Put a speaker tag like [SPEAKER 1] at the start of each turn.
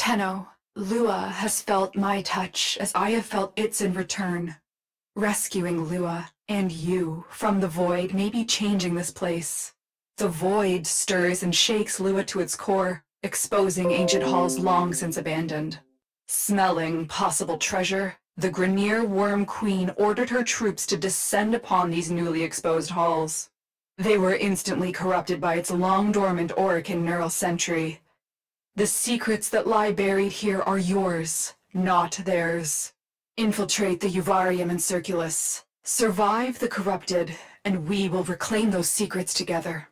[SPEAKER 1] Tenno, Lua has felt my touch as I have felt its in return. Rescuing Lua and you from the void may be changing this place. The void stirs and shakes Lua to its core, exposing ancient halls long since abandoned. Smelling possible treasure, the Grineer Worm Queen ordered her troops to descend upon these newly exposed halls. They were instantly corrupted by its long-dormant Orokin neural sentry. The secrets that lie buried here are yours, not theirs. Infiltrate the Uvarium and Circulus. Survive the corrupted, and we will reclaim those secrets together.